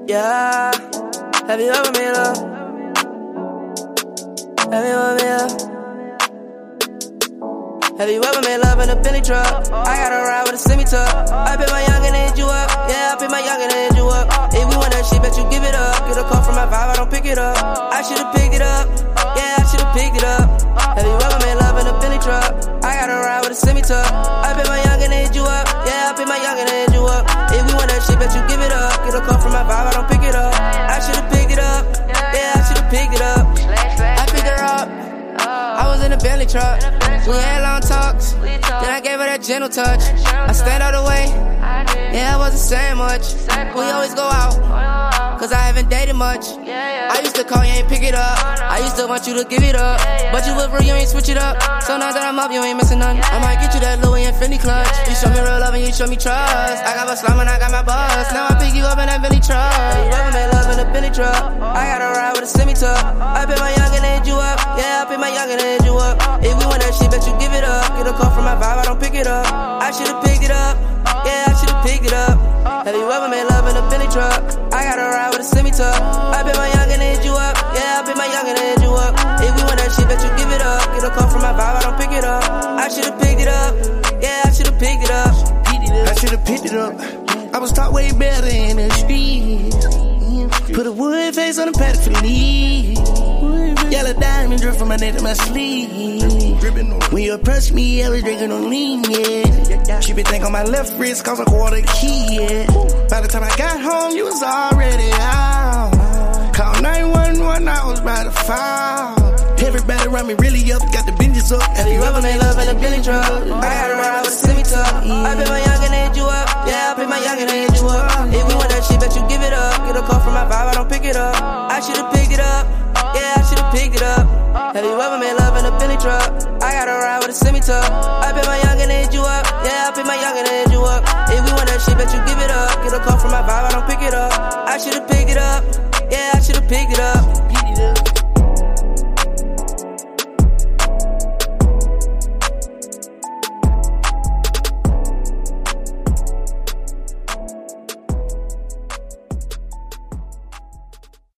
Yeah. Have you ever made love? Have you ever made love? Have you ever made love in a Bentley truck? I got a ride with a semi-tuck. I bet my youngin' hit you up. Yeah, I bet my youngin' hit you up. If we want that shit, bet you give it up. Get a call from my vibe, I don't pick it up. I should've picked it up. Yeah, I should've picked it up. Have you ever made love in a Bentley truck? I got a ride with a semi-tuck. I bet my youngin' hit you up. Yeah, I bet my youngin' hit you up. If we want that shit, bet you give it up. Get a call from my vibe, I don't pick it up. I should've picked it up. Yeah, I should've picked it up. I picked her up. I was in a Bentley truck. We had long talks. Then I gave her that gentle touch. I stand out the way. Yeah, I wasn't saying much. We always go out, cause I haven't dated much. I used to call, you ain't pick it up. I used to want you to give it up, but you was real, you ain't switch it up. So now that I'm up, you ain't missing none. I might get you that Louis Infinity clutch. You show me real love and you show me trust. I got my slime and I got my buzz. Now I pick you up in that Bentley truck. Have you ever made love in a Bentley truck? I got a ride with a semi-tuck. I bet my youngin' hit you up. Yeah, I bet my youngin' hit you up. If we want that shit, bet you give it up. Get a call from my vibe, I don't pick it up. I should've picked it up. Yeah, I should've picked it up. Have you ever made love in a Bentley truck? I got a ride with a semi-tuck. I bet my youngin' hit you up. Yeah, I bet my youngin' hit you up. If we want that shit, bet you give it up. Get a call from my vibe, I don't pick it up. I should've picked it up. Yeah, I should've picked it up. I should've picked it up. I was taught way better in the streets. Put a wood face on the paddock for me. Yellow diamond drip from my neck to my sleeve. When you approached me, I was drinking on lean, yeah. She been think on my left wrist, cause a quarter key, yeah. By the time I got home, you was already out. Called 911, I was about to fall. Everybody around me really up, got the binges up. Have you ever made love in a Bentley truck? I got a ride with a semi-tuck. I bet my youngin' hit you up. Yeah, I bet my youngin' hit you up. If we want that shit, bet you give it up. Get a call from my vibe, I don't pick it up. I should've picked it up. Yeah, I should've picked it up. Have you ever made love in a Bentley truck? I got a ride with a semi-tuck. I bet my youngin' hit you up. Yeah, I bet my youngin' hit you up. If we want that shit, bet you give it up. Get a call from my vibe, I don't pick it up. I should've picked